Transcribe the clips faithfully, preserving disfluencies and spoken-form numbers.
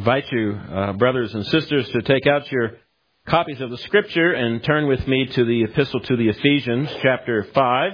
invite you, uh, brothers and sisters, to take out your copies of the Scripture and turn with me to the Epistle to the Ephesians, chapter five.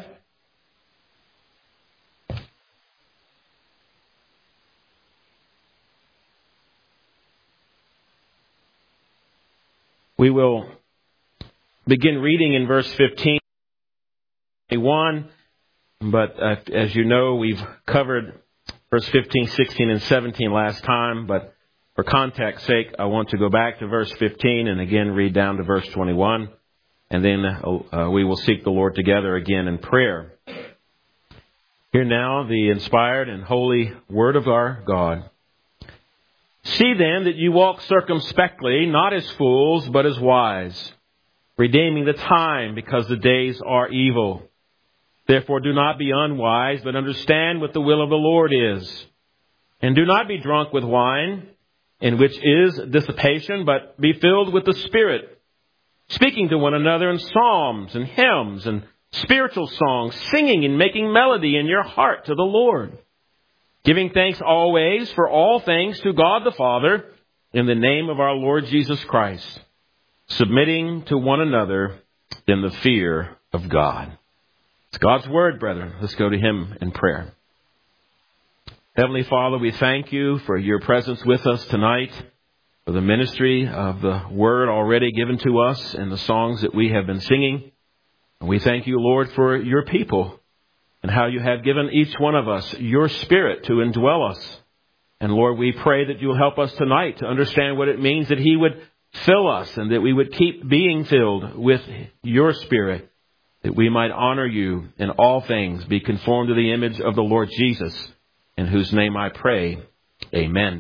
We will begin reading in verse fifteen, twenty-one, but uh, as you know, we've covered verse fifteen, sixteen, and seventeen last time, but for context's sake, I want to go back to verse fifteen and again read down to verse twenty-one, and then uh, we will seek the Lord together again in prayer. Hear now the inspired and holy word of our God. See then that you walk circumspectly, not as fools, but as wise, redeeming the time, because the days are evil. Therefore do not be unwise, but understand what the will of the Lord is. And do not be drunk with wine, in which is dissipation, but be filled with the Spirit, speaking to one another in psalms and hymns and spiritual songs, singing and making melody in your heart to the Lord, giving thanks always for all things to God the Father, in the name of our Lord Jesus Christ, submitting to one another in the fear of God. It's God's Word, brethren. Let's go to Him in prayer. Heavenly Father, we thank You for Your presence with us tonight, for the ministry of the Word already given to us and the songs that we have been singing. And we thank You, Lord, for Your people and how You have given each one of us Your Spirit to indwell us. And Lord, we pray that You'll help us tonight to understand what it means that He would fill us and that we would keep being filled with Your Spirit, that we might honor You in all things, be conformed to the image of the Lord Jesus, in whose name I pray. Amen.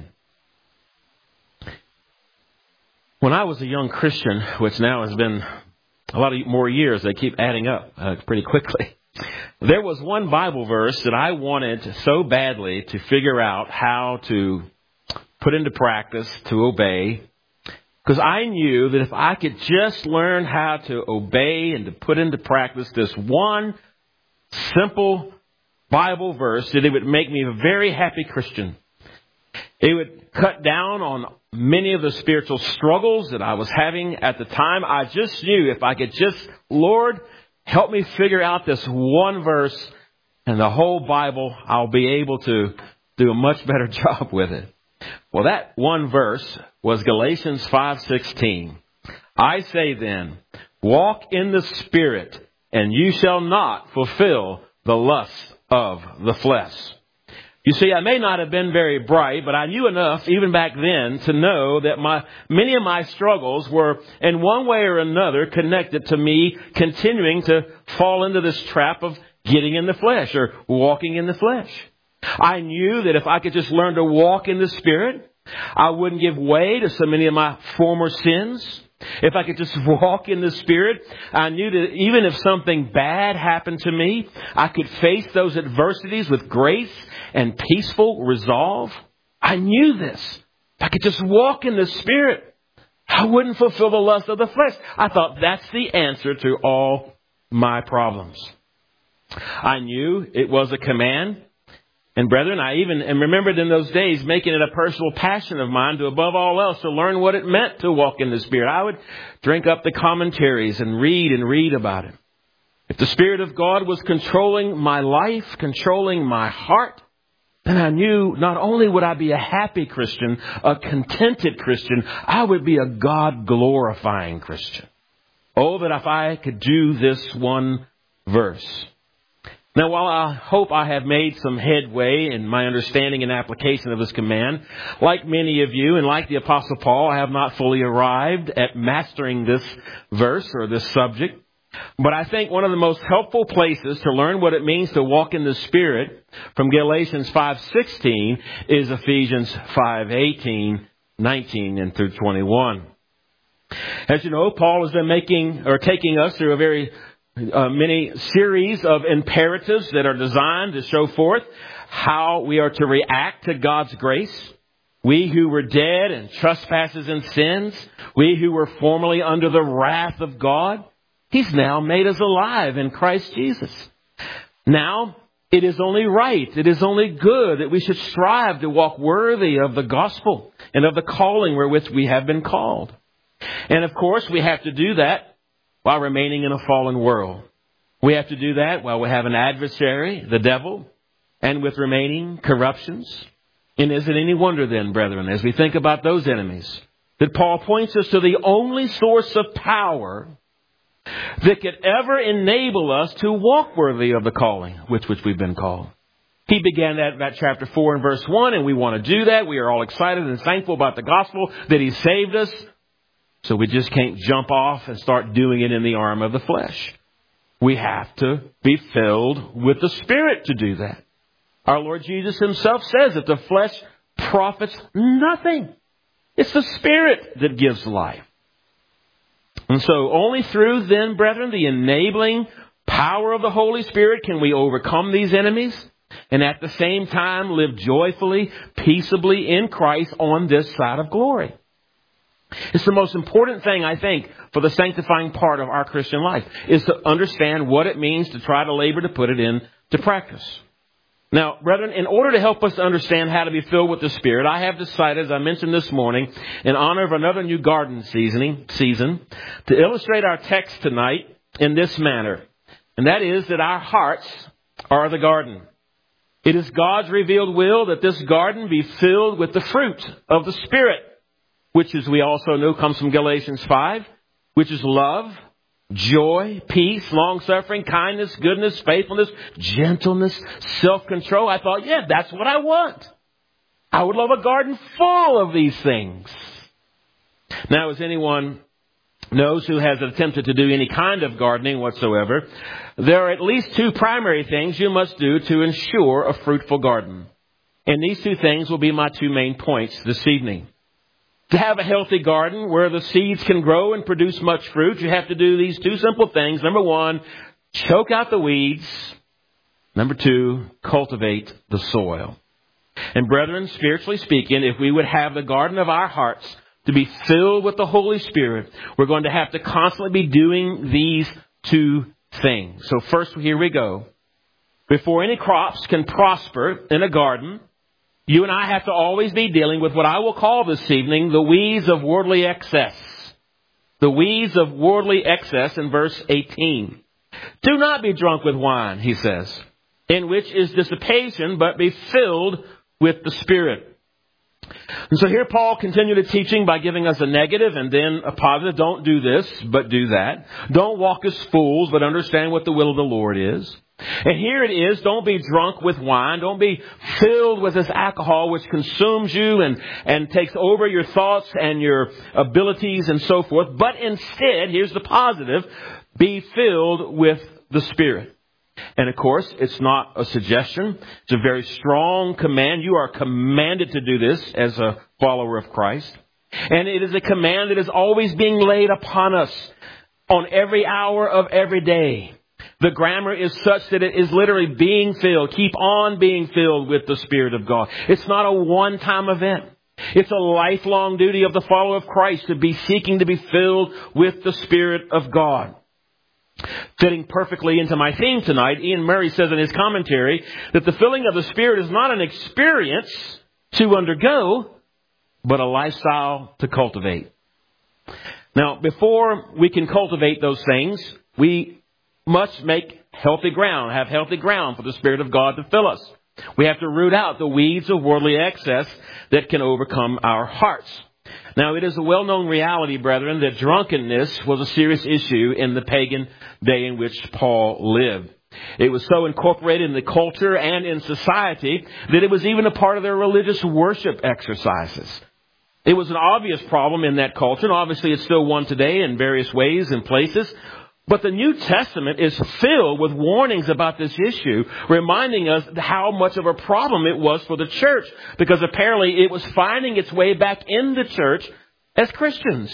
When I was a young Christian, which now has been a lot of more years, they keep adding up uh, pretty quickly, there was one Bible verse that I wanted so badly to figure out how to put into practice, to obey, because I knew that if I could just learn how to obey and to put into practice this one simple Bible verse, that it would make me a very happy Christian. It would cut down on many of the spiritual struggles that I was having at the time. I just knew if I could just, Lord, help me figure out this one verse and the whole Bible, I'll be able to do a much better job with it. Well, that one verse was Galatians five sixteen. I say then, walk in the Spirit, and you shall not fulfill the lusts of the flesh. You see, I may not have been very bright, but I knew enough even back then to know that my many of my struggles were in one way or another connected to me continuing to fall into this trap of getting in the flesh or walking in the flesh. I knew that if I could just learn to walk in the Spirit, I wouldn't give way to so many of my former sins. If I could just walk in the Spirit, I knew that even if something bad happened to me, I could face those adversities with grace and peaceful resolve. I knew this. If I could just walk in the Spirit, I wouldn't fulfill the lust of the flesh. I thought that's the answer to all my problems. I knew it was a command. And brethren, I even and remembered in those days making it a personal passion of mine to, above all else, to learn what it meant to walk in the Spirit. I would drink up the commentaries and read and read about it. If the Spirit of God was controlling my life, controlling my heart, then I knew not only would I be a happy Christian, a contented Christian, I would be a God-glorifying Christian. Oh, that if I could do this one verse. Now, while I hope I have made some headway in my understanding and application of this command, like many of you and like the Apostle Paul, I have not fully arrived at mastering this verse or this subject. But I think one of the most helpful places to learn what it means to walk in the Spirit from Galatians five sixteen is Ephesians five eighteen, nineteen, and through twenty-one. As you know, Paul has been making or taking us through a very Uh, many series of imperatives that are designed to show forth how we are to react to God's grace. We who were dead in trespasses and sins, we who were formerly under the wrath of God, He's now made us alive in Christ Jesus. Now, It is only right, it is only good that we should strive to walk worthy of the gospel and of the calling wherewith we have been called. And of course, we have to do that while remaining in a fallen world. We have to do that while we have an adversary, the devil, and with remaining corruptions. And is it any wonder then, brethren, as we think about those enemies, that Paul points us to the only source of power that could ever enable us to walk worthy of the calling with which we've been called. He began that, that chapter four and verse one, and we want to do that. We are all excited and thankful about the gospel that He saved us. So we just can't jump off and start doing it in the arm of the flesh. We have to be filled with the Spirit to do that. Our Lord Jesus Himself says that the flesh profits nothing. It's the Spirit that gives life. And so only through then, brethren, the enabling power of the Holy Spirit can we overcome these enemies and at the same time live joyfully, peaceably in Christ on this side of glory. It's the most important thing, I think, for the sanctifying part of our Christian life, is to understand what it means to try to labor to put it into practice. Now, brethren, in order to help us to understand how to be filled with the Spirit, I have decided, as I mentioned this morning, in honor of another new garden seasoning, season, to illustrate our text tonight in this manner. And that is that our hearts are the garden. It is God's revealed will that this garden be filled with the fruit of the Spirit, which, as we also know, comes from Galatians five, which is love, joy, peace, long-suffering, kindness, goodness, faithfulness, gentleness, self-control. I thought, yeah, that's what I want. I would love a garden full of these things. Now, as anyone knows who has attempted to do any kind of gardening whatsoever, there are at least two primary things you must do to ensure a fruitful garden. And these two things will be my two main points this evening. To have a healthy garden where the seeds can grow and produce much fruit, you have to do these two simple things. Number one, choke out the weeds. Number two, cultivate the soil. And brethren, spiritually speaking, if we would have the garden of our hearts to be filled with the Holy Spirit, we're going to have to constantly be doing these two things. So first, here we go. Before any crops can prosper in a garden, you and I have to always be dealing with what I will call this evening the weeds of worldly excess. The weeds of worldly excess in verse eighteen. Do not be drunk with wine, he says, in which is dissipation, but be filled with the Spirit. And so here Paul continued his teaching by giving us a negative and then a positive. Don't do this, but do that. Don't walk as fools, but understand what the will of the Lord is. And here it is, don't be drunk with wine. Don't be filled with this alcohol which consumes you and, and takes over your thoughts and your abilities and so forth. But instead, here's the positive, be filled with the Spirit. And of course, it's not a suggestion. It's a very strong command. You are commanded to do this as a follower of Christ. And it is a command that is always being laid upon us on every hour of every day. The grammar is such that it is literally being filled. Keep on being filled with the Spirit of God. It's not a one-time event. It's a lifelong duty of the follower of Christ to be seeking to be filled with the Spirit of God. Fitting perfectly into my theme tonight, Ian Murray says in his commentary that the filling of the Spirit is not an experience to undergo, but a lifestyle to cultivate. Now, before we can cultivate those things, we must make healthy ground, have healthy ground for the Spirit of God to fill us. We have to root out the weeds of worldly excess that can overcome our hearts. Now, it is a well-known reality, brethren, that drunkenness was a serious issue in the pagan day in which Paul lived. It was so incorporated in the culture and in society that it was even a part of their religious worship exercises. It was an obvious problem in that culture, and obviously it's still one today in various ways and places. But the New Testament is filled with warnings about this issue, reminding us how much of a problem it was for the church, because apparently it was finding its way back in the church as Christians.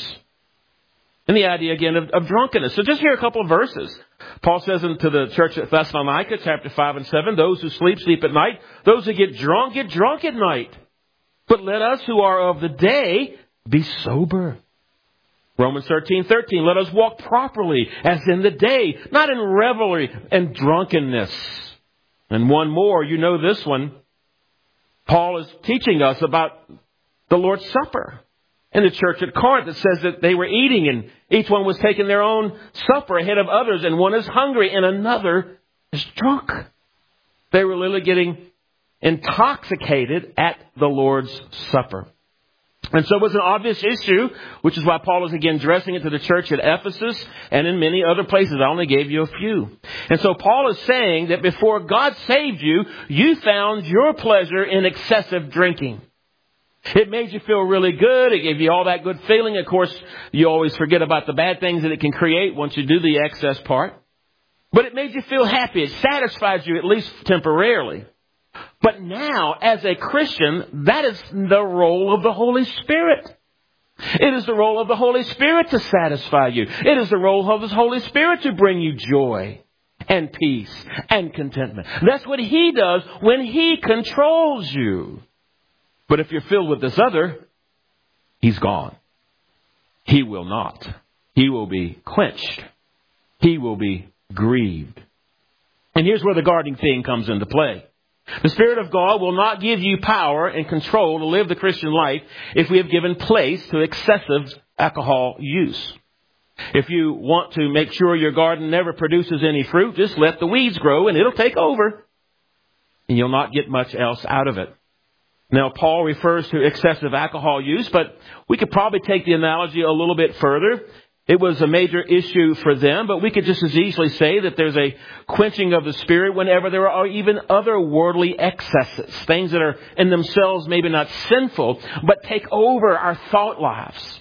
And the idea again of, of drunkenness. So just hear a couple of verses. Paul says into the church at Thessalonica, chapter five and seven, those who sleep, sleep at night. Those who get drunk, get drunk at night. But let us who are of the day be sober. Romans thirteen, thirteen, let us walk properly as in the day, not in revelry and drunkenness. And one more, you know this one. Paul is teaching us about the Lord's Supper in the church at Corinth. It says that they were eating and each one was taking their own supper ahead of others. And one is hungry and another is drunk. They were literally getting intoxicated at the Lord's Supper. And so it was an obvious issue, which is why Paul is again addressing it to the church at Ephesus and in many other places. I only gave you a few. And so Paul is saying that before God saved you, you found your pleasure in excessive drinking. It made you feel really good. It gave you all that good feeling. Of course, you always forget about the bad things that it can create once you do the excess part. But it made you feel happy. It satisfied you at least temporarily. But now, as a Christian, that is the role of the Holy Spirit. It is the role of the Holy Spirit to satisfy you. It is the role of the Holy Spirit to bring you joy and peace and contentment. That's what He does when He controls you. But if you're filled with this other, He's gone. He will not. He will be quenched. He will be grieved. And here's where the guarding thing comes into play. The Spirit of God will not give you power and control to live the Christian life if we have given place to excessive alcohol use. If you want to make sure your garden never produces any fruit, just let the weeds grow and it'll take over. And you'll not get much else out of it. Now, Paul refers to excessive alcohol use, but we could probably take the analogy a little bit further. It was a major issue for them, but we could just as easily say that there's a quenching of the Spirit whenever there are even other worldly excesses, things that are in themselves maybe not sinful, but take over our thought lives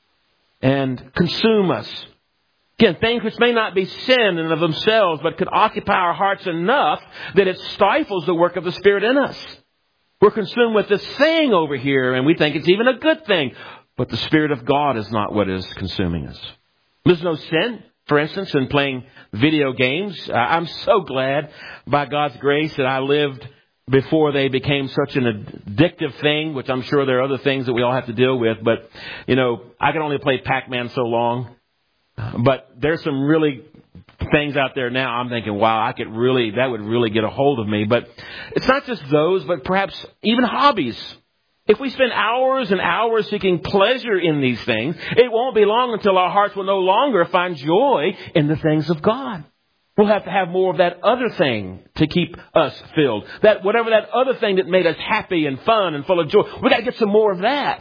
and consume us. Again, things which may not be sin in and of themselves, but could occupy our hearts enough that it stifles the work of the Spirit in us. We're consumed with this thing over here, and we think it's even a good thing. But the Spirit of God is not what is consuming us. There's no sin, for instance, in playing video games. Uh, I'm so glad, by God's grace, that I lived before they became such an addictive thing, which I'm sure there are other things that we all have to deal with. But, you know, I can only play Pac-Man so long. But there's some really things out there now. I'm thinking, wow, I could really, that would really get a hold of me. But it's not just those, but perhaps even hobbies. If we spend hours and hours seeking pleasure in these things, it won't be long until our hearts will no longer find joy in the things of God. We'll have to have more of that other thing to keep us filled. That whatever that other thing that made us happy and fun and full of joy, we got to get some more of that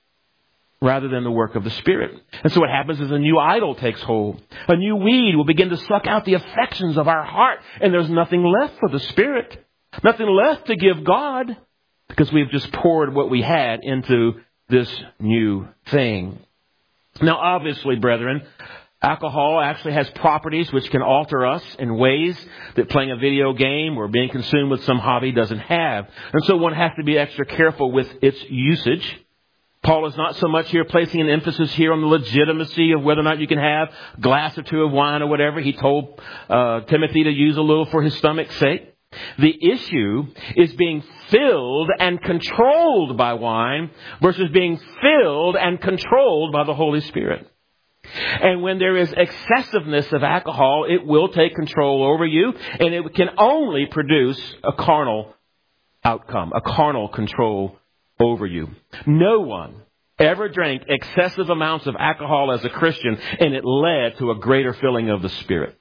rather than the work of the Spirit. And so what happens is a new idol takes hold. A new weed will begin to suck out the affections of our heart, and there's nothing left for the Spirit. Nothing left to give God. Because we've just poured what we had into this new thing. Now, obviously, brethren, alcohol actually has properties which can alter us in ways that playing a video game or being consumed with some hobby doesn't have. And so one has to be extra careful with its usage. Paul is not so much here placing an emphasis here on the legitimacy of whether or not you can have a glass or two of wine or whatever. He told uh, Timothy to use a little for his stomach's sake. The issue is being filled and controlled by wine versus being filled and controlled by the Holy Spirit. And when there is excessiveness of alcohol, it will take control over you, and it can only produce a carnal outcome, a carnal control over you. No one ever drank excessive amounts of alcohol as a Christian, and it led to a greater filling of the Spirit.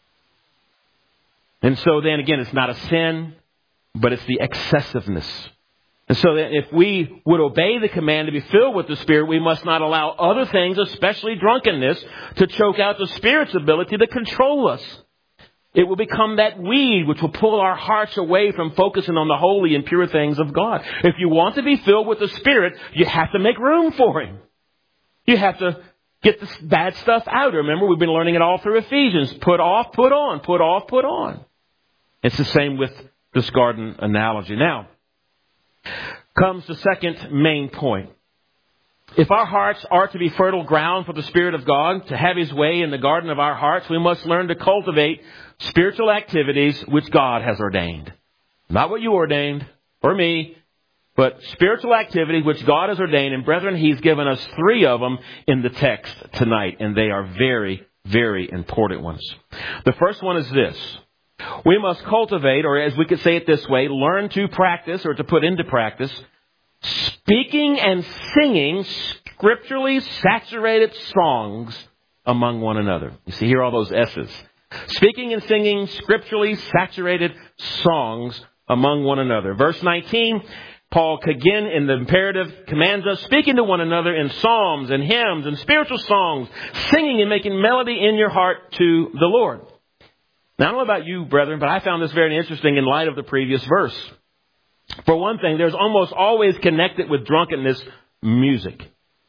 And so then again, it's not a sin, but it's the excessiveness. And so that if we would obey the command to be filled with the Spirit, we must not allow other things, especially drunkenness, to choke out the Spirit's ability to control us. It will become that weed which will pull our hearts away from focusing on the holy and pure things of God. If you want to be filled with the Spirit, you have to make room for Him. You have to get this bad stuff out. Remember, we've been learning it all through Ephesians. Put off, put on, put off, put on. It's the same with this garden analogy. Now, comes the second main point. If our hearts are to be fertile ground for the Spirit of God to have His way in the garden of our hearts, we must learn to cultivate spiritual activities which God has ordained. Not what you ordained, or me, but spiritual activities which God has ordained. And brethren, He's given us three of them in the text tonight, and they are very, very important ones. The first one is this. We must cultivate, or as we could say it this way, learn to practice or to put into practice, speaking and singing scripturally saturated songs among one another. You see here all those S's. Speaking and singing scripturally saturated songs among one another. Verse nineteen, Paul again in the imperative commands us, speaking to one another in psalms and hymns and spiritual songs, singing and making melody in your heart to the Lord. Now, I don't know about you, brethren, but I found this very interesting in light of the previous verse. For one thing, there's almost always connected with drunkenness music.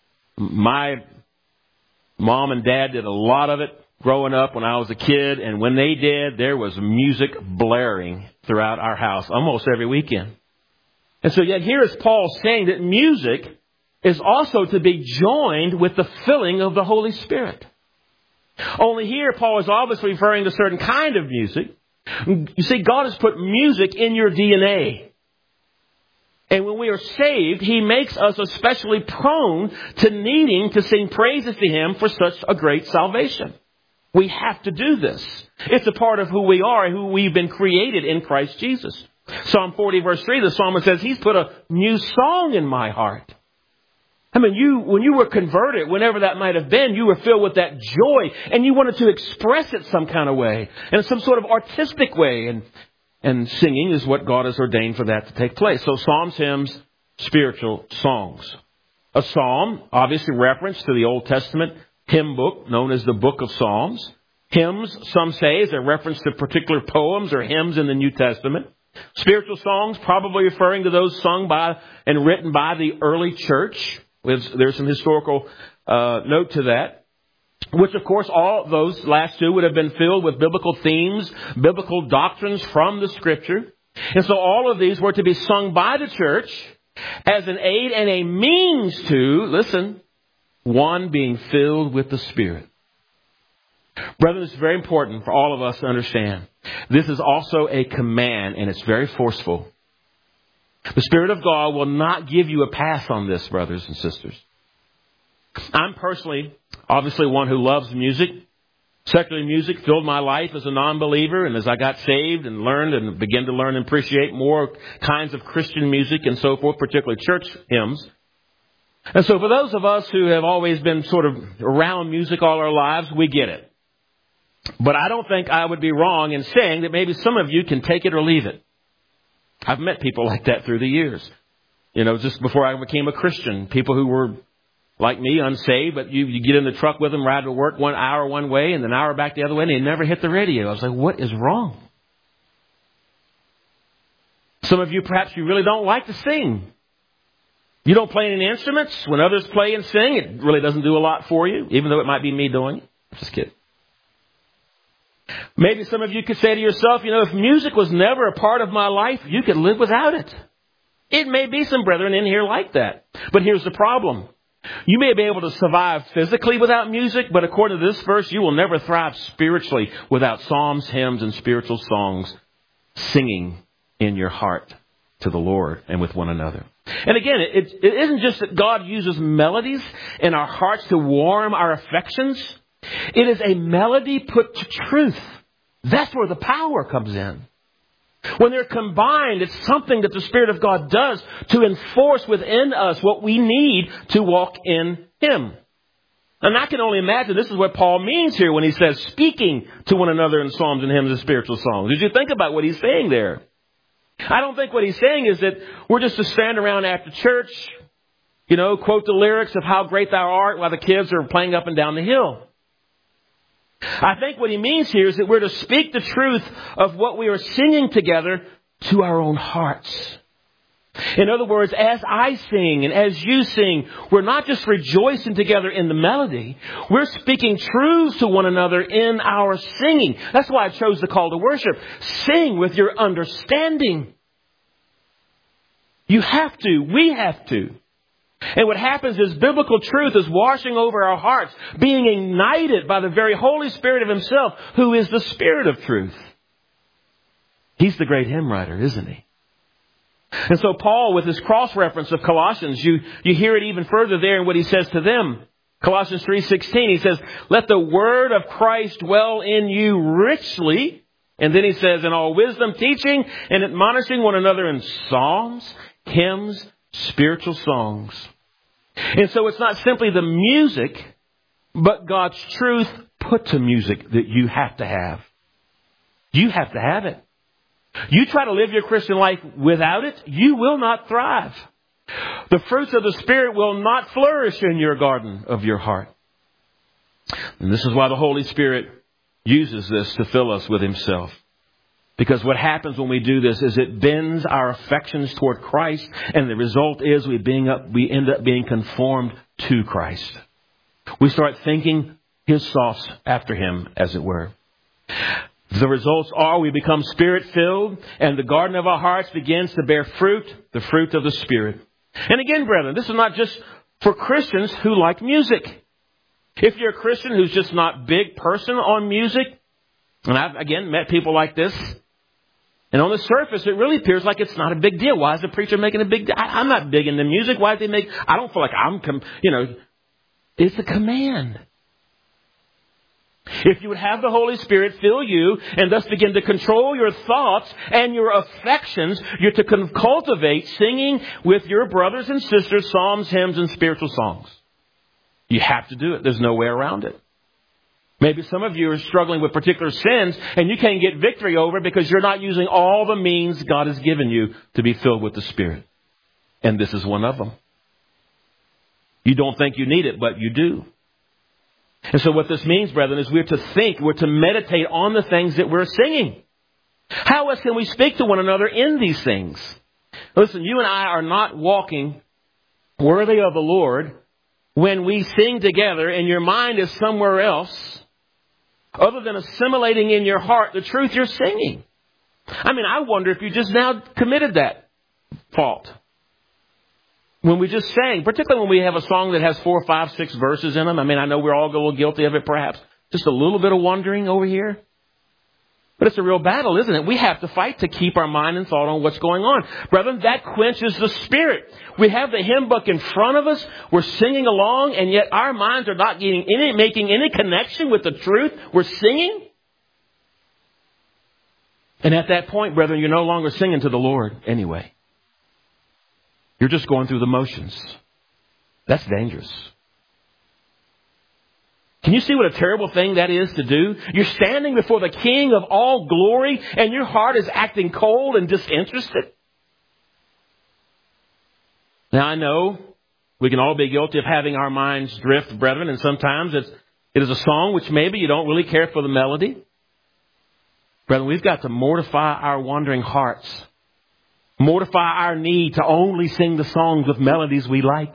My mom and dad did a lot of it growing up when I was a kid, and when they did, there was music blaring throughout our house almost every weekend. And so yet here is Paul saying that music is also to be joined with the filling of the Holy Spirit. Only here, Paul is obviously referring to a certain kind of music. You see, God has put music in your D N A. And when we are saved, He makes us especially prone to needing to sing praises to Him for such a great salvation. We have to do this. It's a part of who we are and who we've been created in Christ Jesus. Psalm forty verse three, the psalmist says, He's put a new song in my heart. I mean, you, when you were converted, whenever that might have been, you were filled with that joy and you wanted to express it some kind of way, in some sort of artistic way. And, and singing is what God has ordained for that to take place. So psalms, hymns, spiritual songs. A psalm, obviously reference to the Old Testament hymn book known as the Book of Psalms. Hymns, some say, is a reference to particular poems or hymns in the New Testament. Spiritual songs, probably referring to those sung by and written by the early church. There's some historical uh, note to that, which, of course, all those last two would have been filled with biblical themes, biblical doctrines from the Scripture. And so all of these were to be sung by the church as an aid and a means to, listen, one being filled with the Spirit. Brethren, it's very important for all of us to understand. This is also a command, and it's very forceful. The Spirit of God will not give you a pass on this, brothers and sisters. I'm personally, obviously, one who loves music. Secular music filled my life as a non-believer, and as I got saved and learned and began to learn and appreciate more kinds of Christian music and so forth, particularly church hymns. And so for those of us who have always been sort of around music all our lives, we get it. But I don't think I would be wrong in saying that maybe some of you can take it or leave it. I've met people like that through the years. You know, just before I became a Christian, people who were like me, unsaved, but you, you get in the truck with them, ride to work one hour one way and an hour back the other way, and they never hit the radio. I was like, what is wrong? Some of you, perhaps you really don't like to sing. You don't play any instruments. When others play and sing, it really doesn't do a lot for you, even though it might be me doing it. Just kidding. Maybe some of you could say to yourself, you know, if music was never a part of my life, you could live without it. It may be some brethren in here like that. But here's the problem. You may be able to survive physically without music, but according to this verse, you will never thrive spiritually without psalms, hymns, and spiritual songs singing in your heart to the Lord and with one another. And again, it, it isn't just that God uses melodies in our hearts to warm our affections. It is a melody put to truth. That's where the power comes in. When they're combined, it's something that the Spirit of God does to enforce within us what we need to walk in Him. And I can only imagine this is what Paul means here when he says speaking to one another in psalms and hymns and spiritual songs. Did you think about what he's saying there? I don't think what he's saying is that we're just to stand around after church, you know, quote the lyrics of How Great Thou Art while the kids are playing up and down the hill. I think what he means here is that we're to speak the truth of what we are singing together to our own hearts. In other words, as I sing and as you sing, we're not just rejoicing together in the melody. We're speaking truths to one another in our singing. That's why I chose the call to worship. Sing with your understanding. You have to. We have to. And what happens is biblical truth is washing over our hearts, being ignited by the very Holy Spirit of Himself, who is the Spirit of truth. He's the great hymn writer, isn't he? And so Paul, with his cross-reference of Colossians, you, you hear it even further there in what he says to them. Colossians three sixteen, he says, let the word of Christ dwell in you richly And then he says, in all wisdom, teaching and admonishing one another in psalms, hymns, spiritual songs. And so it's not simply the music, but God's truth put to music that you have to have. You have to have it. You try to live your Christian life without it, you will not thrive. The fruits of the Spirit will not flourish in your garden of your heart. And this is why the Holy Spirit uses this to fill us with Himself. Because what happens when we do this is it bends our affections toward Christ, and the result is we being up, we end up being conformed to Christ. We start thinking His thoughts after Him, as it were. The results are we become Spirit-filled, and the garden of our hearts begins to bear fruit, the fruit of the Spirit. And again, brethren, this is not just for Christians who like music. If you're a Christian who's just not big person on music, and I've, again, met people like this, and on the surface, it really appears like it's not a big deal. Why is the preacher making a big deal? I, I'm not big into music. Why do they make... I don't feel like I'm... Com- you know, it's a command. If you would have the Holy Spirit fill you and thus begin to control your thoughts and your affections, you're to cultivate singing with your brothers and sisters psalms, hymns, and spiritual songs. You have to do it. There's no way around it. Maybe some of you are struggling with particular sins and you can't get victory over it because you're not using all the means God has given you to be filled with the Spirit. And this is one of them. You don't think you need it, but you do. And so what this means, brethren, is we're to think, we're to meditate on the things that we're singing. How else can we speak to one another in these things? Listen, you and I are not walking worthy of the Lord when we sing together and your mind is somewhere else other than assimilating in your heart the truth you're singing. I mean, I wonder if you just now committed that fault. When we just sang, particularly when we have a song that has four, five, six verses in them. I mean, I know we're all a little guilty of it, perhaps. Just a little bit of wandering over here. But it's a real battle, isn't it? We have to fight to keep our mind and thought on what's going on. Brethren, that quenches the Spirit. We have the hymn book in front of us. We're singing along, and yet our minds are not getting any, making any connection with the truth we're singing. And at that point, brethren, you're no longer singing to the Lord anyway. You're just going through the motions. That's dangerous. Can you see what a terrible thing that is to do? You're standing before the King of all glory and your heart is acting cold and disinterested. Now I know we can all be guilty of having our minds drift, brethren, and sometimes it's, it is a song which maybe you don't really care for the melody. Brethren, we've got to mortify our wandering hearts. Mortify our need to only sing the songs with melodies we like.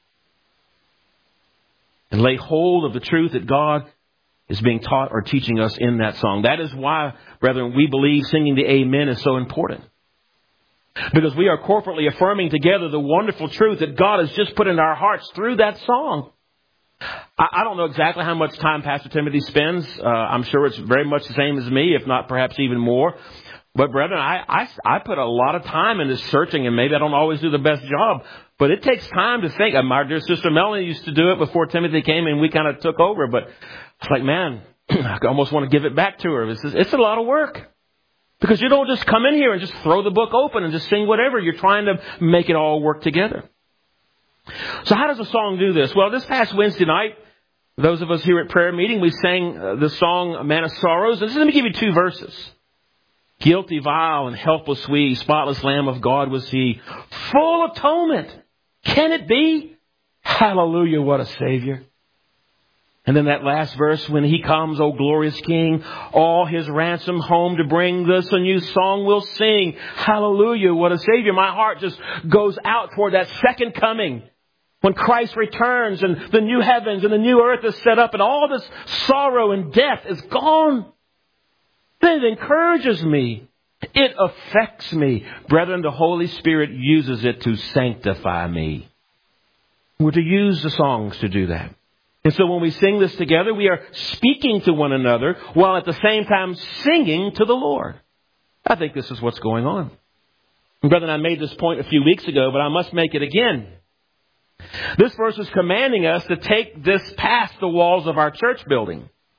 And lay hold of the truth that God is being taught or teaching us in that song. That is why, brethren, we believe singing the Amen is so important. Because we are corporately affirming together the wonderful truth that God has just put in our hearts through that song. I, I don't know exactly how much time Pastor Timothy spends. Uh, I'm sure it's very much the same as me, if not perhaps even more. But brethren, I, I, I put a lot of time into searching, and maybe I don't always do the best job, but it takes time to think. My dear sister Melanie used to do it before Timothy came, and we kind of took over. But it's like, man, I almost want to give it back to her. It's, it's a lot of work. Because you don't just come in here and just throw the book open and just sing whatever. You're trying to make it all work together. So how does a song do this? Well, this past Wednesday night, those of us here at prayer meeting, we sang the song Man of Sorrows. And let me give you two verses. Guilty, vile, and helpless we, spotless Lamb of God was He, full atonement. Can it be? Hallelujah, what a Savior. And then that last verse, when He comes, O glorious King, all His ransom home to bring, this a new song we'll sing. Hallelujah, what a Savior. My heart just goes out toward that second coming. When Christ returns and the new heavens and the new earth is set up and all this sorrow and death is gone. It encourages me. It affects me. Brethren, the Holy Spirit uses it to sanctify me. We're to use the songs to do that. And so when we sing this together, we are speaking to one another while at the same time singing to the Lord. I think this is what's going on. And brethren, I made this point a few weeks ago, but I must make it again. This verse is commanding us to take this past the walls of our church building.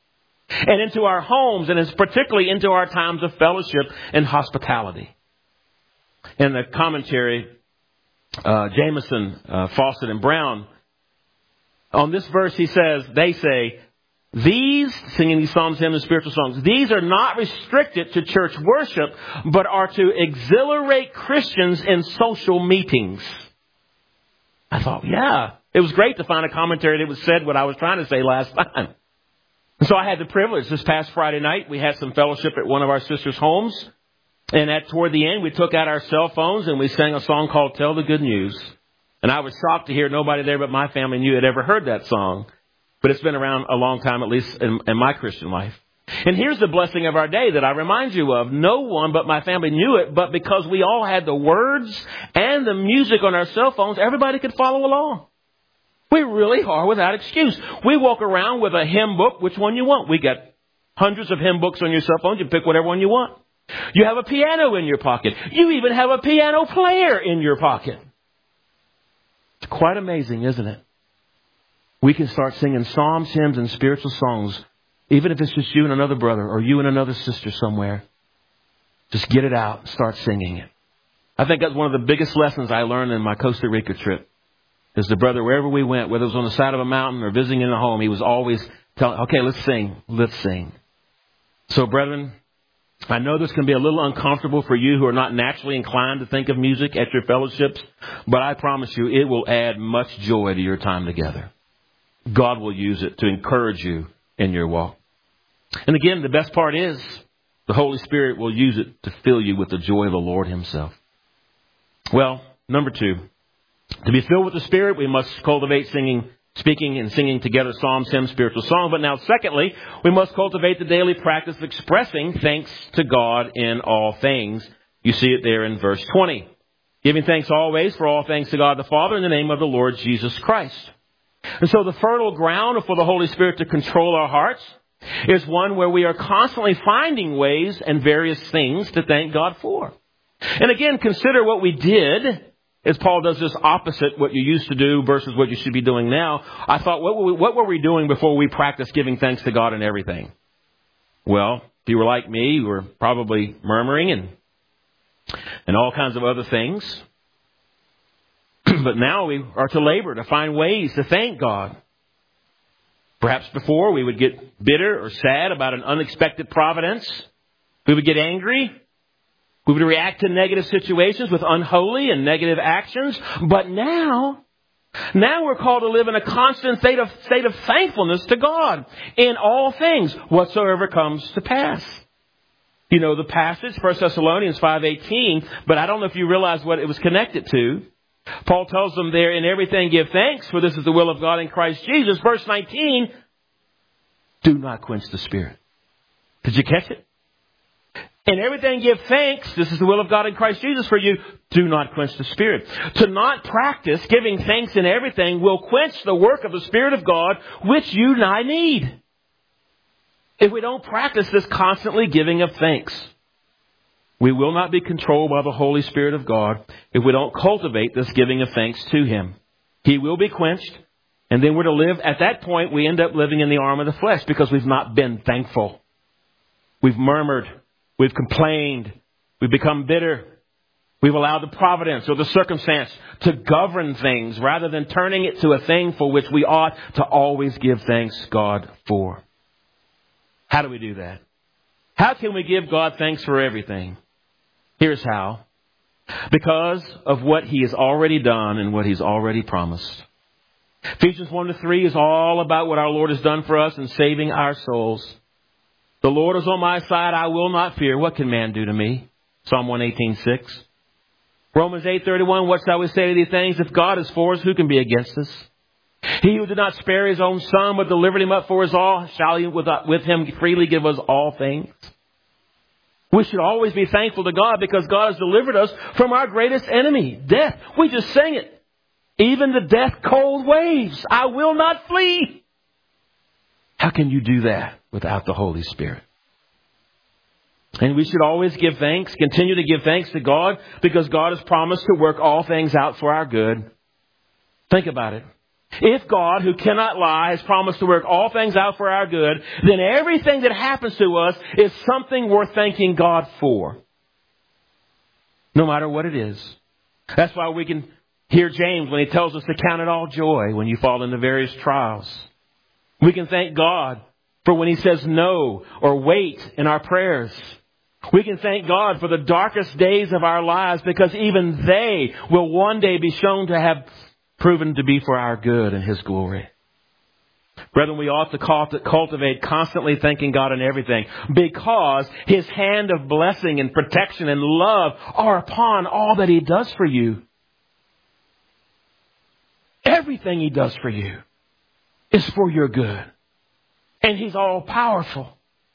and into our homes, and particularly into our times of fellowship and hospitality. In the commentary, uh, Jameson, uh, Fawcett, and Brown, on this verse, he says, they say, these, singing these psalms, hymns, and spiritual songs, these are not restricted to church worship, but are to exhilarate Christians in social meetings. I thought, yeah, it was great to find a commentary that was said what I was trying to say last time. And so I had the privilege this past Friday night. We had some fellowship at one of our sisters' homes. And at toward the end, we took out our cell phones and we sang a song called Tell the Good News. And I was shocked to hear nobody there but my family knew had ever heard that song. But it's been around a long time, at least in, in my Christian life. And here's the blessing of our day that I remind you of. No one but my family knew it, but because we all had the words and the music on our cell phones, everybody could follow along. We really are without excuse. We walk around with a hymn book. Which one you want? We got hundreds of hymn books on your cell phone. You pick whatever one you want. You have a piano in your pocket. You even have a piano player in your pocket. It's quite amazing, isn't it? We can start singing psalms, hymns, and spiritual songs, even if it's just you and another brother or you and another sister somewhere. Just get it out and start singing it. I think that's one of the biggest lessons I learned in my Costa Rica trip. Is the brother, wherever we went, whether it was on the side of a mountain or visiting in a home, he was always telling, okay, let's sing, let's sing. So, brethren, I know this can be a little uncomfortable for you who are not naturally inclined to think of music at your fellowships, but I promise you it will add much joy to your time together. God will use it to encourage you in your walk. And again, the best part is the Holy Spirit will use it to fill you with the joy of the Lord Himself. Well, number two, to be filled with the Spirit, we must cultivate singing, speaking and singing together psalms, hymns, spiritual song. But now, secondly, we must cultivate the daily practice of expressing thanks to God in all things. You see it there in verse twenty. Giving thanks always for all things to God the Father in the name of the Lord Jesus Christ. And so the fertile ground for the Holy Spirit to control our hearts is one where we are constantly finding ways and various things to thank God for. And again, consider what we did. As Paul does this opposite what you used to do versus what you should be doing now. I thought, what were we, what were we doing before we practiced giving thanks to God in everything? Well, if you were like me, you were probably murmuring and and all kinds of other things. But now we are to labor to find ways to thank God. Perhaps before we would get bitter or sad about an unexpected providence. We would get angry. We would react to negative situations with unholy and negative actions. But now, now we're called to live in a constant state of, state of thankfulness to God in all things, whatsoever comes to pass. You know the passage, First Thessalonians five eighteen, but I don't know if you realize what it was connected to. Paul tells them there, in everything give thanks, for this is the will of God in Christ Jesus. Verse nineteen, do not quench the Spirit. Did you catch it? In everything give thanks. This is the will of God in Christ Jesus for you. Do not quench the Spirit. To not practice giving thanks in everything will quench the work of the Spirit of God, which you and I need. If we don't practice this constantly giving of thanks, we will not be controlled by the Holy Spirit of God if we don't cultivate this giving of thanks to Him. He will be quenched, and then we're to live. At that point, we end up living in the arm of the flesh because we've not been thankful. We've murmured. We've complained. We've become bitter. We've allowed the providence or the circumstance to govern things rather than turning it to a thing for which we ought to always give thanks God for. How do we do that? How can we give God thanks for everything? Here's how. Because of what He has already done and what He's already promised. Ephesians one to three is all about what our Lord has done for us in saving our souls. The Lord is on my side, I will not fear. What can man do to me? Psalm one eighteen six. Romans eight thirty-one, what shall we say to these things? If God is for us, who can be against us? He who did not spare His own Son, but delivered Him up for us all, shall He with, with Him freely give us all things? We should always be thankful to God because God has delivered us from our greatest enemy, death. We just sang it. Even the death cold waves, I will not flee. How can you do that without the Holy Spirit? And we should always give thanks, continue to give thanks to God because God has promised to work all things out for our good. Think about it. If God, who cannot lie, has promised to work all things out for our good, then everything that happens to us is something worth thanking God for. No matter what it is. That's why we can hear James when he tells us to count it all joy when you fall into various trials. We can thank God for when He says no or wait in our prayers. We can thank God for the darkest days of our lives because even they will one day be shown to have proven to be for our good and His glory. Brethren, we ought to cultivate constantly thanking God in everything because His hand of blessing and protection and love are upon all that He does for you. Everything He does for you is for your good. And He's all powerful.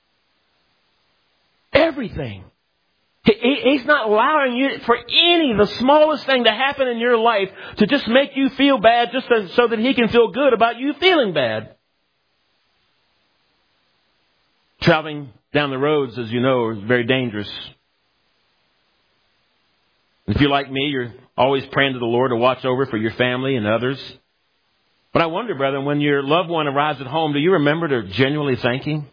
Everything. He's not allowing you for any, the smallest thing to happen in your life to just make you feel bad just so that He can feel good about you feeling bad. Traveling down the roads, as you know, is very dangerous. If you're like me, you're always praying to the Lord to watch over for your family and others. But I wonder, brethren, when your loved one arrives at home, do you remember to genuinely thank Him?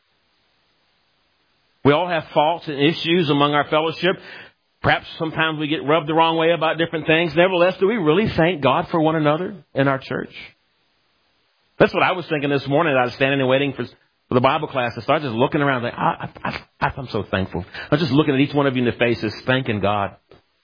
We all have faults and issues among our fellowship. Perhaps sometimes we get rubbed the wrong way about different things. Nevertheless, do we really thank God for one another in our church? That's what I was thinking this morning as I was standing and waiting for, for the Bible class to start, just looking around. Like, I, I, I, I'm so thankful. I'm just looking at each one of you in the faces, thanking God.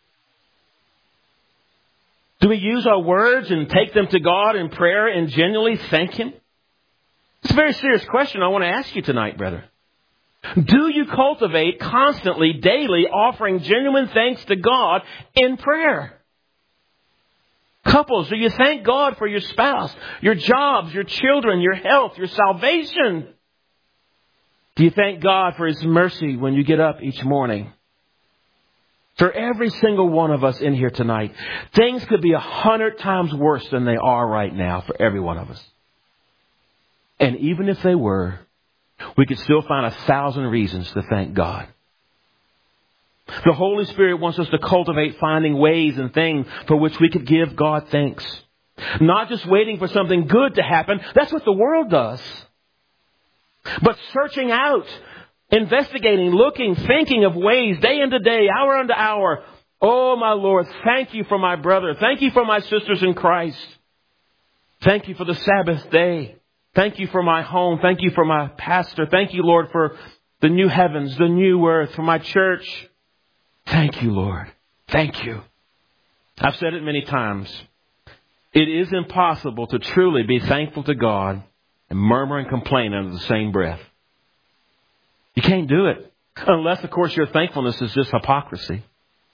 Do we use our words and take them to God in prayer and genuinely thank Him? It's a very serious question I want to ask you tonight, brother. Do you cultivate constantly, daily, offering genuine thanks to God in prayer? Couples, do you thank God for your spouse, your jobs, your children, your health, your salvation? Do you thank God for His mercy when you get up each morning? For every single one of us in here tonight, things could be a hundred times worse than they are right now for every one of us. And even if they were, we could still find a thousand reasons to thank God. The Holy Spirit wants us to cultivate finding ways and things for which we could give God thanks. Not just waiting for something good to happen. That's what the world does. But searching out, investigating, looking, thinking of ways day into day, hour unto hour. Oh, my Lord, thank you for my brother. Thank you for my sisters in Christ. Thank you for the Sabbath day. Thank you for my home. Thank you for my pastor. Thank you, Lord, for the new heavens, the new earth, for my church. Thank you, Lord. Thank you. I've said it many times. It is impossible to truly be thankful to God and murmur and complain under the same breath. You can't do it. Unless, of course, your thankfulness is just hypocrisy.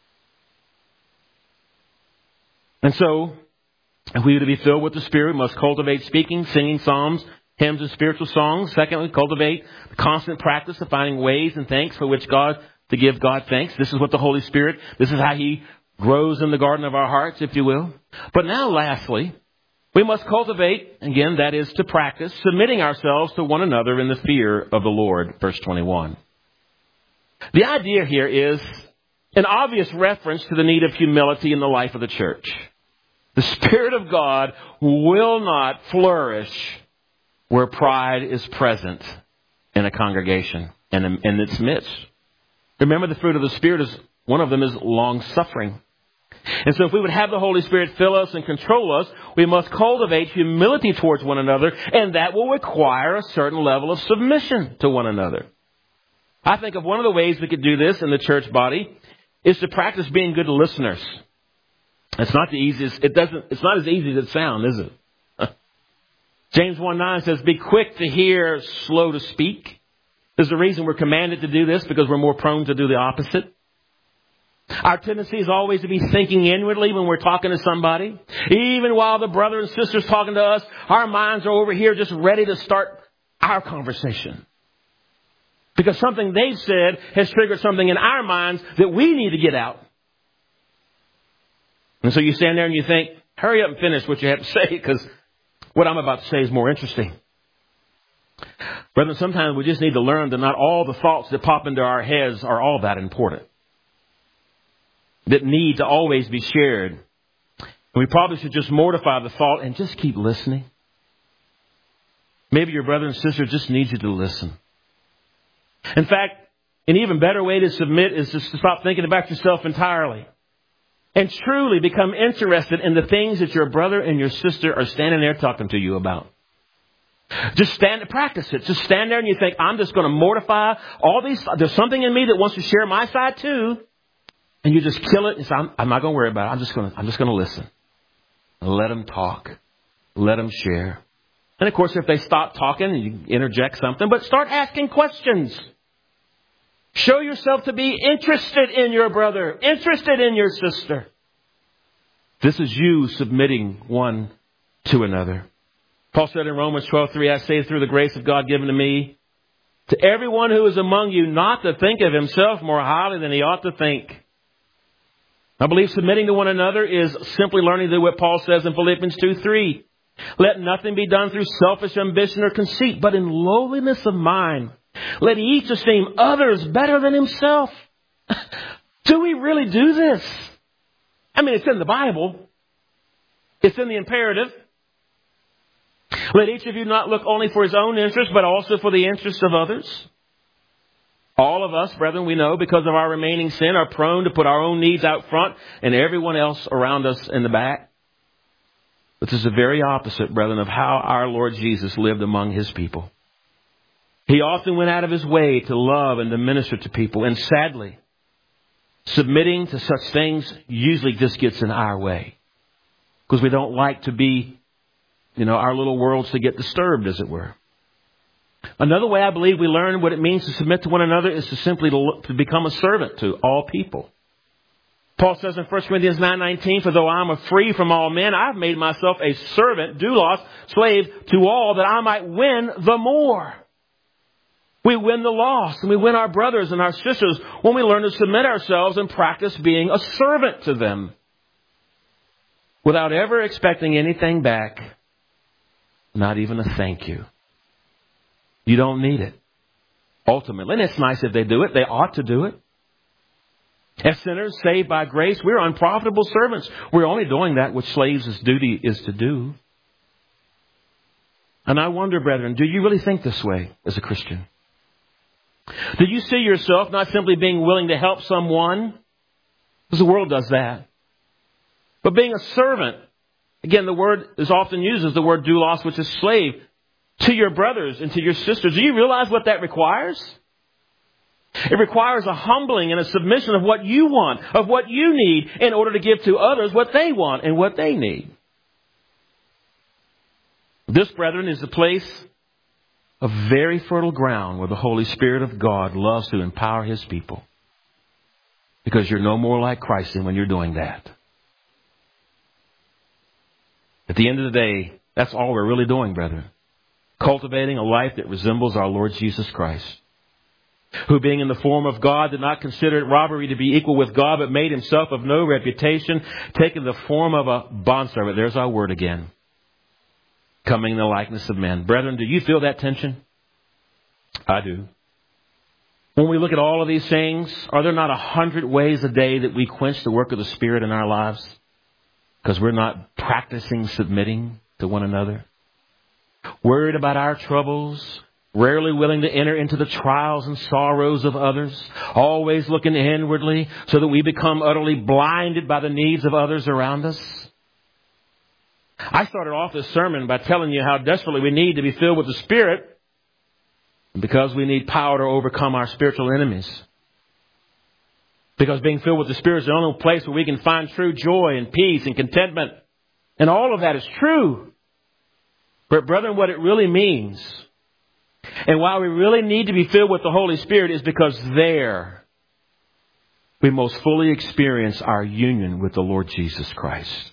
And so, if we are to be filled with the Spirit, we must cultivate speaking, singing psalms, hymns, and spiritual songs. Secondly, cultivate the constant practice of finding ways and thanks for which God, to give God thanks. This is what the Holy Spirit, this is how He grows in the garden of our hearts, if you will. But now, lastly, we must cultivate, again, that is to practice, submitting ourselves to one another in the fear of the Lord. Verse twenty-one. The idea here is an obvious reference to the need of humility in the life of the church. The Spirit of God will not flourish where pride is present in a congregation and in its midst. Remember, the fruit of the Spirit is, one of them is long-suffering. And so if we would have the Holy Spirit fill us and control us, we must cultivate humility towards one another, and that will require a certain level of submission to one another. I think of one of the ways we could do this in the church body is to practice being good listeners. It's not the easiest. It doesn't. It's not as easy as it sounds, is it? James one nine says, "Be quick to hear, slow to speak." There's a reason we're commanded to do this, because we're more prone to do the opposite. Our tendency is always to be thinking inwardly when we're talking to somebody. Even while the brother and sister's talking to us, our minds are over here just ready to start our conversation. Because something they've said has triggered something in our minds that we need to get out. And so you stand there and you think, hurry up and finish what you have to say, because what I'm about to say is more interesting. Brethren, sometimes we just need to learn that not all the thoughts that pop into our heads are all that important, that need to always be shared. We probably should just mortify the thought and just keep listening. Maybe your brother and sister just need you to listen. In fact, an even better way to submit is just to stop thinking about yourself entirely and truly become interested in the things that your brother and your sister are standing there talking to you about. Just stand, practice it. Just stand there and you think, I'm just going to mortify all these. There's something in me that wants to share my side too. And you just kill it and say, I'm, I'm not going to worry about it. I'm just going to, I'm just going to listen. Let them talk. Let them share. And of course, if they stop talking, you interject something, but start asking questions. Show yourself to be interested in your brother, interested in your sister. This is you submitting one to another. Paul said in Romans twelve three, I say through the grace of God given to me, to everyone who is among you, not to think of himself more highly than he ought to think. I believe submitting to one another is simply learning to do what Paul says in Philippians two three. Let nothing be done through selfish ambition or conceit, but in lowliness of mind. Let each esteem others better than himself. Do we really do this? I mean, it's in the Bible. It's in the imperative. Let each of you not look only for his own interest, but also for the interest of others. All of us, brethren, we know, because of our remaining sin, are prone to put our own needs out front and everyone else around us in the back. But this is the very opposite, brethren, of how our Lord Jesus lived among his people. He often went out of his way to love and to minister to people. And sadly, submitting to such things usually just gets in our way. Because we don't like to be, you know, our little worlds to get disturbed, as it were. Another way I believe we learn what it means to submit to one another is to simply to, to become a servant to all people. Paul says in First Corinthians nine nineteen, for though I am free from all men, I've made myself a servant, doulos, slave to all, that I might win the more. We win the lost and we win our brothers and our sisters when we learn to submit ourselves and practice being a servant to them without ever expecting anything back, not even a thank you. You don't need it. Ultimately, and it's nice if they do it. They ought to do it. As sinners saved by grace, we're unprofitable servants. We're only doing that which slaves' duty is to do. And I wonder, brethren, do you really think this way as a Christian? Do you see yourself not simply being willing to help someone, because the world does that, but being a servant? Again, the word is often used as the word doulos, which is slave, to your brothers and to your sisters. Do you realize what that requires? It requires a humbling and a submission of what you want, of what you need, in order to give to others what they want and what they need. This, brethren, is the place of very fertile ground where the Holy Spirit of God loves to empower his people. Because you're no more like Christ than when you're doing that. At the end of the day, that's all we're really doing, brethren. Cultivating a life that resembles our Lord Jesus Christ, who being in the form of God did not consider it robbery to be equal with God, but made himself of no reputation, taking the form of a bondservant. There's our word again. Coming in the likeness of men. Brethren, do you feel that tension? I do. When we look at all of these things, are there not a hundred ways a day that we quench the work of the Spirit in our lives? Because we're not practicing submitting to one another. Worried about our troubles, rarely willing to enter into the trials and sorrows of others, always looking inwardly so that we become utterly blinded by the needs of others around us. I started off this sermon by telling you how desperately we need to be filled with the Spirit because we need power to overcome our spiritual enemies. Because being filled with the Spirit is the only place where we can find true joy and peace and contentment. And all of that is true. But brethren, what it really means, and why we really need to be filled with the Holy Spirit, is because there we most fully experience our union with the Lord Jesus Christ.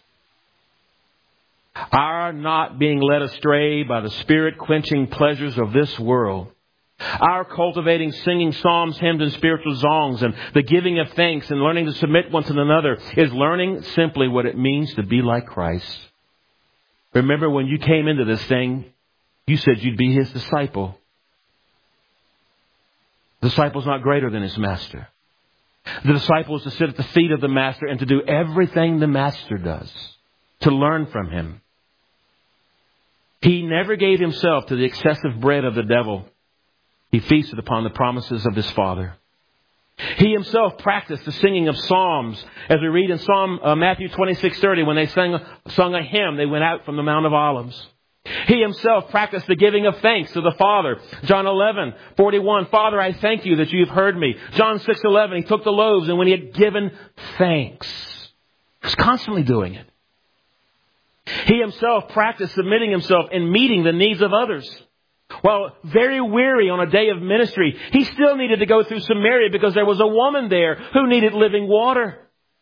Our not being led astray by the Spirit-quenching pleasures of this world. Our cultivating singing psalms, hymns, and spiritual songs, and the giving of thanks and learning to submit one to another is learning simply what it means to be like Christ. Remember, when you came into this thing, you said you'd be his disciple. The disciple's not greater than his master. The disciple is to sit at the feet of the master and to do everything the master does. to learn from Him. He never gave Himself to the excessive bread of the devil. He feasted upon the promises of His Father. He Himself practiced the singing of psalms. As we read in Psalm uh, Matthew twenty-six thirty, when they sang, sung a hymn, they went out from the Mount of Olives. He Himself practiced the giving of thanks to the Father. John eleven forty-one, Father, I thank You that You have heard me. John six eleven, He took the loaves and when He had given thanks, He was constantly doing it. He Himself practiced submitting Himself and meeting the needs of others. While very weary on a day of ministry, He still needed to go through Samaria because there was a woman there who needed living water.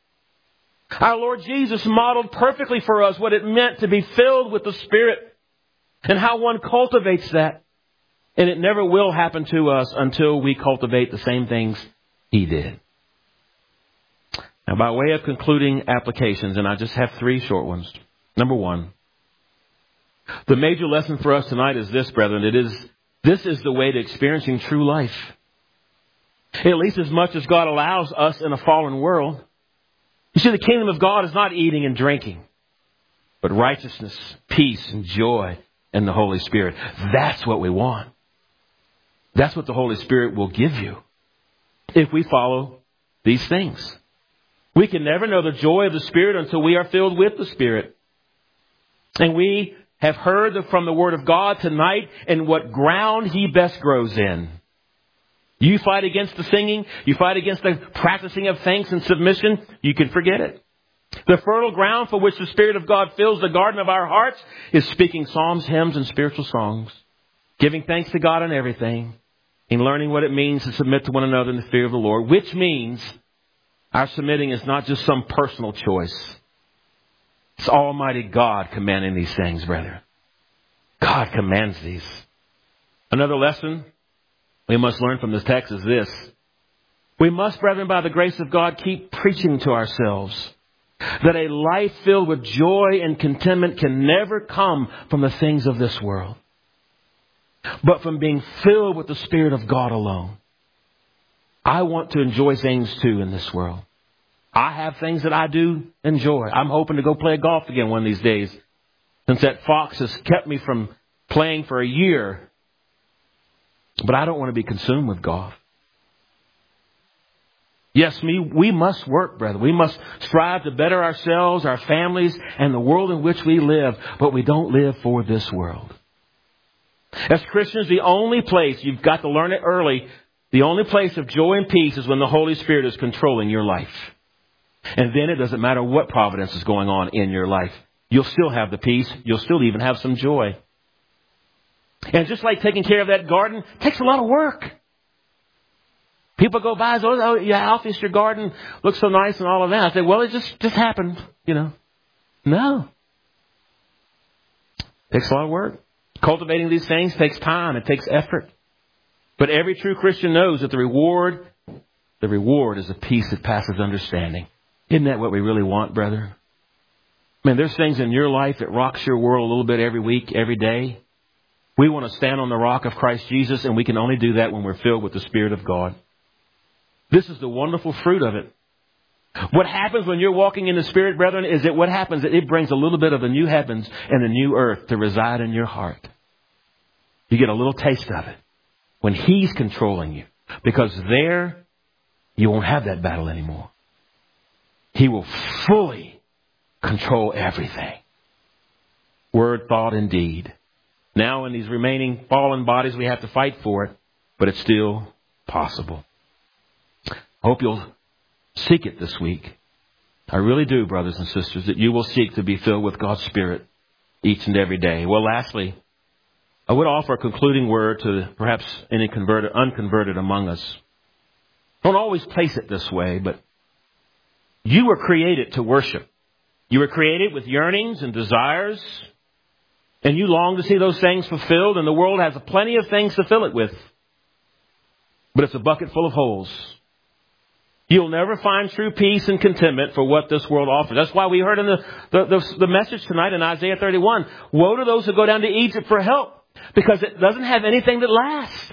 Our Lord Jesus modeled perfectly for us what it meant to be filled with the Spirit and how one cultivates that. And it never will happen to us until we cultivate the same things He did. Now, by way of concluding applications, and I just have three short ones. Number one, the major lesson for us tonight is this, brethren. It is, this is the way to experiencing true life. At least as much as God allows us in a fallen world. You see, the kingdom of God is not eating and drinking, but righteousness, peace, and joy in the Holy Spirit. That's what we want. That's what the Holy Spirit will give you if we follow these things. We can never know the joy of the Spirit until we are filled with the Spirit. And we have heard from the Word of God tonight and what ground He best grows in. You fight against the singing, you fight against the practicing of thanks and submission, you can forget it. The fertile ground for which the Spirit of God fills the garden of our hearts is speaking psalms, hymns, and spiritual songs, giving thanks to God in everything, and learning what it means to submit to one another in the fear of the Lord, which means our submitting is not just some personal choice. It's Almighty God commanding these things, brethren. God commands these. Another lesson we must learn from this text is this. We must, brethren, by the grace of God, keep preaching to ourselves that a life filled with joy and contentment can never come from the things of this world, but from being filled with the Spirit of God alone. I want to enjoy things too in this world. I have things that I do enjoy. I'm hoping to go play golf again one of these days, since that fox has kept me from playing for a year. But I don't want to be consumed with golf. Yes, me, we must work, brother. We must strive to better ourselves, our families, and the world in which we live. But we don't live for this world. As Christians, the only place, you've got to learn it early, the only place of joy and peace is when the Holy Spirit is controlling your life. And then it doesn't matter what providence is going on in your life. You'll still have the peace. You'll still even have some joy. And just like taking care of that garden takes a lot of work. People go by and say, oh, yeah, Alpheus, your garden looks so nice and all of that. I say, well, it just, just happened, you know. No. It takes a lot of work. Cultivating these things takes time. It takes effort. But every true Christian knows that the reward, the reward is a peace that passes understanding. Isn't that what we really want, brother? I mean, there's things in your life that rocks your world a little bit every week, every day. We want to stand on the rock of Christ Jesus, and we can only do that when we're filled with the Spirit of God. This is the wonderful fruit of it. What happens when you're walking in the Spirit, brethren, is that what happens is it brings a little bit of the new heavens and the new earth to reside in your heart. You get a little taste of it when He's controlling you, because there you won't have that battle anymore. He will fully control everything. Word, thought, and deed. Now in these remaining fallen bodies, we have to fight for it, but it's still possible. I hope you'll seek it this week. I really do, brothers and sisters, that you will seek to be filled with God's Spirit each and every day. Well, lastly, I would offer a concluding word to perhaps any converted, unconverted among us. Don't always place it this way, but you were created to worship. You were created with yearnings and desires, and you long to see those things fulfilled, and the world has plenty of things to fill it with. But it's a bucket full of holes. You'll never find true peace and contentment for what this world offers. That's why we heard in the, the, the, the message tonight in Isaiah thirty-one, woe to those who go down to Egypt for help, because it doesn't have anything that lasts.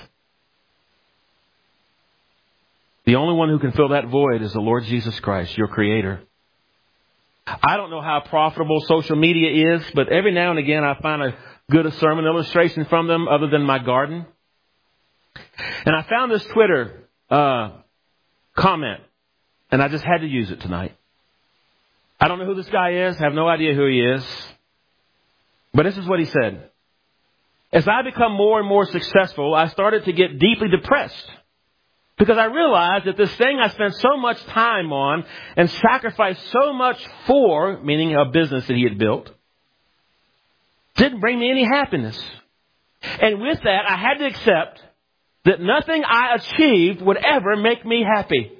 The only one who can fill that void is the Lord Jesus Christ, your Creator. I don't know how profitable social media is, but every now and again I find a good sermon illustration from them other than my garden. And I found this Twitter uh, comment, and I just had to use it tonight. I don't know who this guy is. I have no idea who he is. But this is what he said. As I become more and more successful, I started to get deeply depressed because I realized that this thing I spent so much time on and sacrificed so much for, meaning a business that he had built, didn't bring me any happiness. And with that, I had to accept that nothing I achieved would ever make me happy.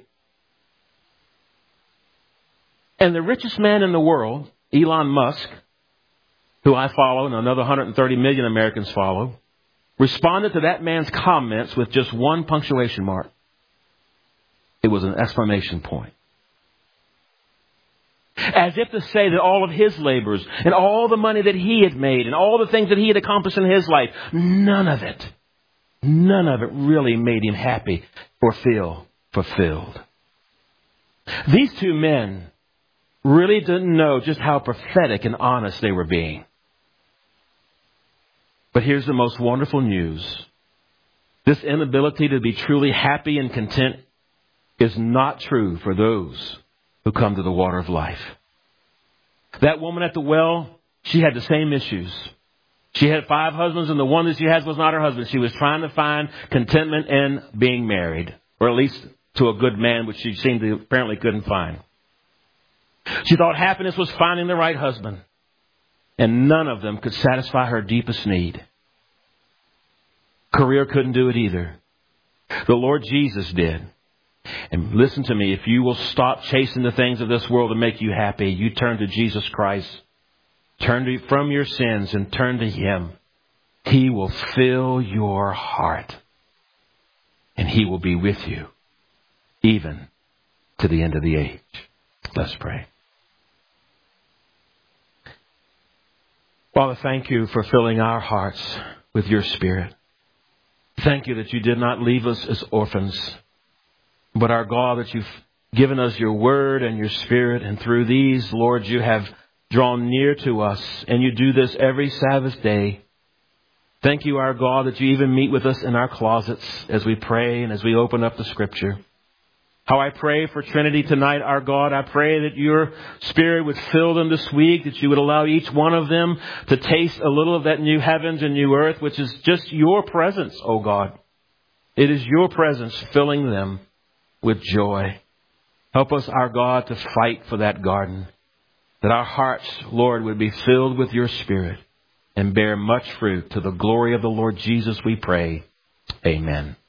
And the richest man in the world, Elon Musk, who I follow and another one hundred thirty million Americans follow, responded to that man's comments with just one punctuation mark. It was an exclamation point. As if to say that all of his labors and all the money that he had made and all the things that he had accomplished in his life, none of it, none of it really made him happy or feel fulfilled. These two men really didn't know just how pathetic and honest they were being. But here's the most wonderful news. This inability to be truly happy and content is not true for those who come to the water of life. That woman at the well, she had the same issues. She had five husbands, and the one that she has was not her husband. She was trying to find contentment in being married, or at least to a good man, which she seemed to apparently couldn't find. She thought happiness was finding the right husband, and none of them could satisfy her deepest need. Career couldn't do it either. The Lord Jesus did. And listen to me, if you will stop chasing the things of this world to make you happy, you turn to Jesus Christ. Turn to, from your sins and turn to Him. He will fill your heart. And He will be with you, even to the end of the age. Let's pray. Father, thank you for filling our hearts with your Spirit. Thank you that you did not leave us as orphans, but our God, that you've given us your word and your Spirit. And through these, Lord, you have drawn near to us. And you do this every Sabbath day. Thank you, our God, that you even meet with us in our closets as we pray and as we open up the Scripture. How I pray for Trinity tonight, our God. I pray that your Spirit would fill them this week, that you would allow each one of them to taste a little of that new heavens and new earth, which is just your presence, oh God. It is your presence filling them with joy. Help us, our God, to fight for that garden, that our hearts, Lord, would be filled with your Spirit and bear much fruit. To the glory of the Lord Jesus, we pray. Amen.